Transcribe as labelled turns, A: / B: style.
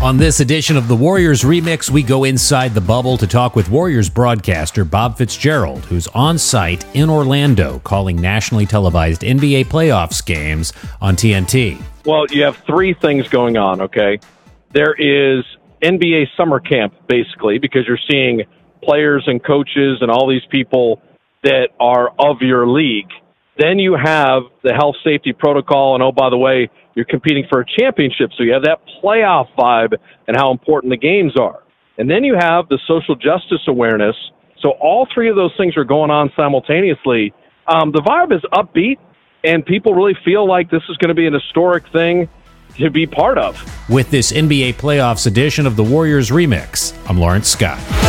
A: On this edition of the Warriors Remix, we go inside the bubble to talk with Warriors broadcaster Bob Fitzgerald, who's on site in Orlando calling nationally televised NBA playoffs games on TNT.
B: Well, you have three things going on, okay? There is NBA summer camp, basically, because you're seeing players and coaches and all these people that are of your league. Then you have the health safety protocol, and oh, by the way, you're competing for a championship, so you have that playoff vibe and how important the games are. And then you have the social justice awareness. So all three of those things are going on simultaneously. The vibe is upbeat, and people really feel like this is going to be an historic thing to be part of.
A: With this NBA playoffs edition of the Warriors Remix, I'm Lawrence Scott.